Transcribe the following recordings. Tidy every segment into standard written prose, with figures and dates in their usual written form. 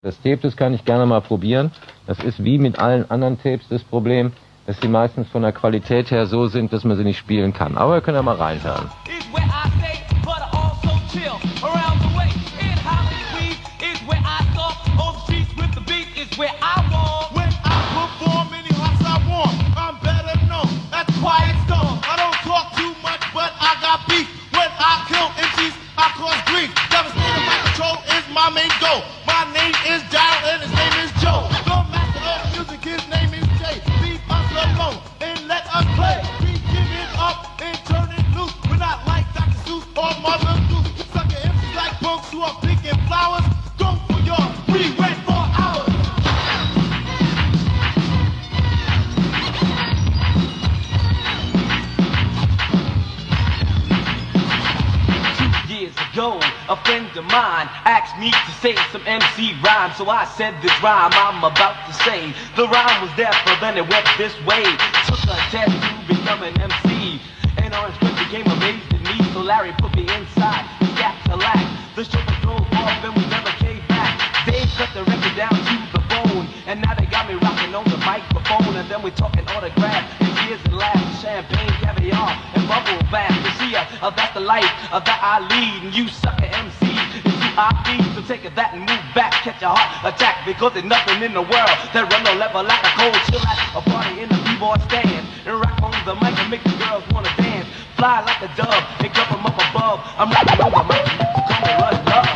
Das Tape, das kann ich gerne mal probieren. Das ist wie mit allen anderen Tapes das Problem, dass sie meistens von der Qualität her so sind, dass man sie nicht spielen kann. Aber wir können ja mal reinhören. My main goal. My name is Darryl and his name is Joe. The master of music, his name is Jay. Leave us alone and let us play. We give it up and turn it loose. We're not like Dr. Seuss or Mother Goose. Sucker MCs like punks who are picking flowers. Go for yours. We went for ours. 2 years ago, a friend of mine asked me to say some MC rhyme, so I said this rhyme I'm about to say. The rhyme was there, but then it went this way. Took a test to become an MC, and Orange Cliff became amazed at me, so Larry put me inside, strapped to lack. The show was rolled off and we never came back. They cut the record down to the bone, and now they got me rocking on the microphone, and then we're talking autographs, and tears and laughs, champagne, caviar, and bubble bath. You see, that's the life that I lead, and you sucker MC. I need to take that and move back, catch a heart attack, because there's nothing in the world that run no level like a cold chill at a party in the b-boy stand, and rock on the mic and make the girls wanna dance, fly like a dove and come from up above. I'm rapping on the mic and you can call me Run Love.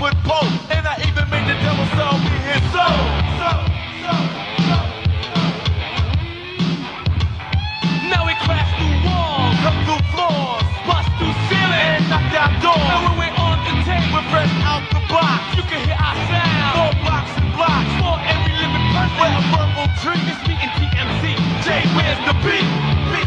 8-foot pole, and I even made the devil sell me his soul. Now we crash through walls, come through floors, bust through ceilings, And knock down doors. and when we're on the tape, We're fresh out the box. you can hear our sound. 4 blocks and blocks. For every living person, We're a verbal tree. it's me and TMC. Jay, where's the beat? Beat.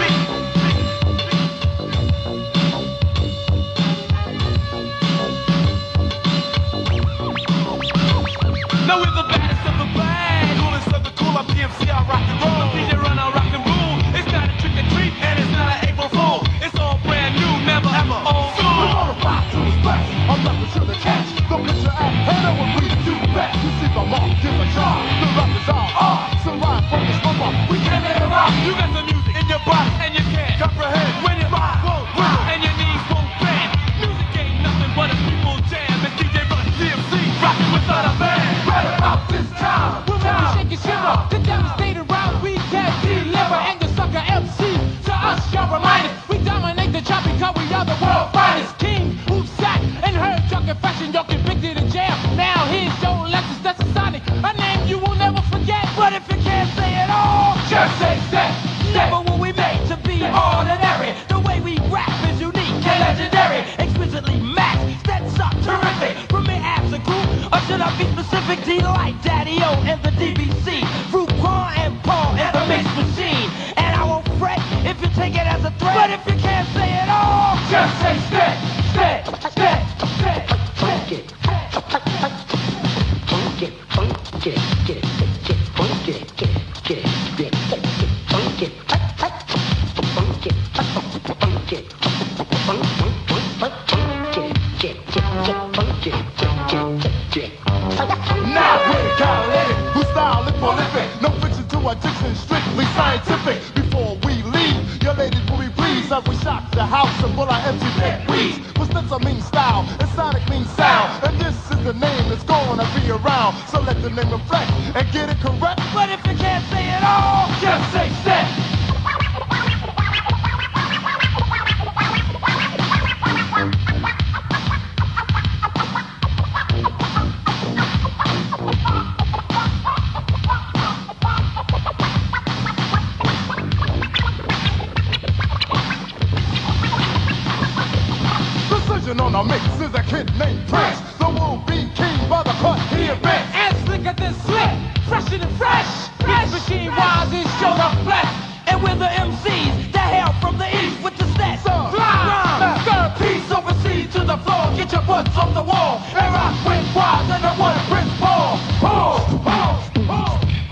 Now we're the baddest of the bad. Coolest of the cool, I'm DMC, I rock and roll. DJ run our rock and roll. It's not a trick or treat, And it's not an April Fool. it's all brand new, never Ever. old We're school. gonna rock to the splash. I'm rapping to the catch. Don't get your ass head over we do best. You see my mark, give a shot. The rappers are so rhyme from the slumber. We came here to rock. You got the music In your body, and you can't comprehend. when you rock, won't rock. and your knees won't bend. Music ain't nothing but a people jam. It's DJ Run DMC, rocking without a band. Right about this time. We'll make you shake and shiver. The devastated round we can't deliver. And the sucker MC, to us, you're reminded. We dominate the chart because we are the world finest. King, who sat and heard your confession. You're convicted in jail. Now here's your Lexus, that's a Sonic. A name you will never forget. But if you can't say it all, just say step. Never were we made to be ordinary. The way we rap is unique and legendary. Exquisitely maxed, that's up terrific. From me, abs and crew, or should I be specific? Delight, Daddy O, and the DBC. Fruit, Quan, and Paul, and the mix machine. And I won't fret if you take it as a threat. But if you can't say it all, just say step, step, step, step, step. Now we're calculated, who style is prolific. No fiction to addiction, strictly scientific. Before we leave, your ladies will be pleased as we shock the house and pull our empty pet weeds. But Spencer means style, and Sonic means sound. And this is the name that's gonna be around. So let the name reflect and get it correct. But if you can't say it all, Just say step. Precision on a mix is a kid named Prince. The will-be king by the cut he invents. and slicker than slick, fresher than fresh. Fresh machine wise is showed up flesh. And we're the MCs that hail from the east with the stats. Rhyme, stir peace overseas to the floor. Get your butts off the wall and rock with wise and the one Prince Paul. Paul, Paul, Paul.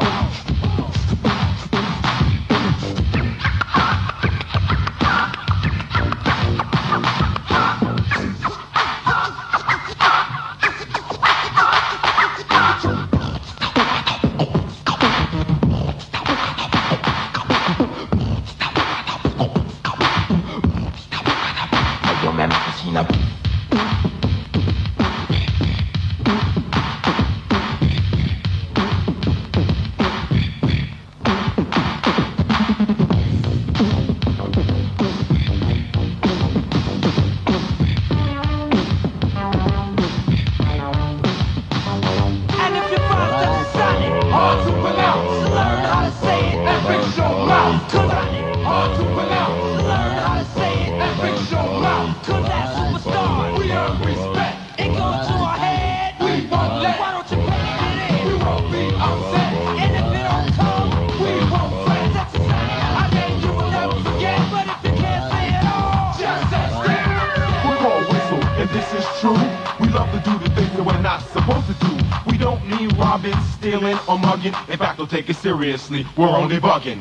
And if you find that Sonic hard to pronounce, learn how to say it and fix your mouth. 'Cause Sonic hard to pronounce, learn how to say it and fix your mouth. 'Cause that superstar, we earn respect. It goes to our head, we won't let. Why don't you play it in? We won't be upset. And if it don't come, we won't fret. That's a Sonic, I name you will never forget. But if you can't say it all, just say step. We're gonna whistle, and this is true. We love to do the things that we're not supposed to do. We don't mean robbing, stealing, or mugging. In fact, don't take it seriously. We're only bugging.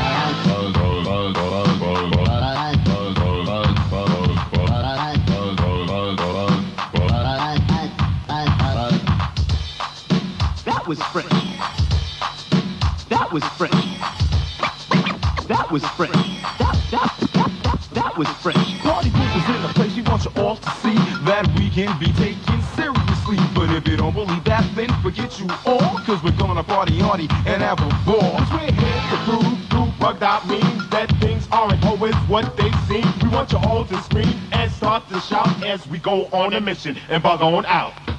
That was fresh. That was fresh. That was fresh. That was fresh. Party people's in the place. We want you all to see that we can be taken seriously. But if you don't believe that, then forget you all. Cause we're gonna party hardy and have a ball. Cause we're here to prove through bugged out means that things aren't always what they seem. We want you all to scream and start to shout as we go on a mission and bug on out.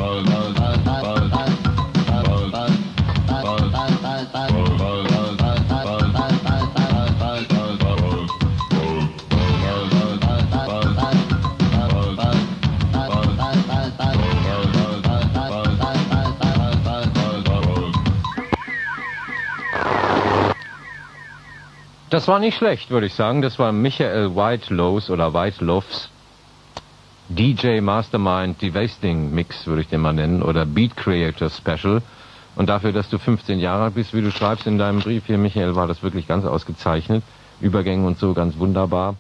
Das war nicht schlecht, würde ich sagen. Das war Michael Whitelows oder Whitelows DJ Mastermind Devasting Mix, würde ich den mal nennen, oder Beat Creator Special. Und dafür, dass du 15 Jahre alt bist, wie du schreibst in deinem Brief hier, Michael, war das wirklich ganz ausgezeichnet. Übergänge und so ganz wunderbar.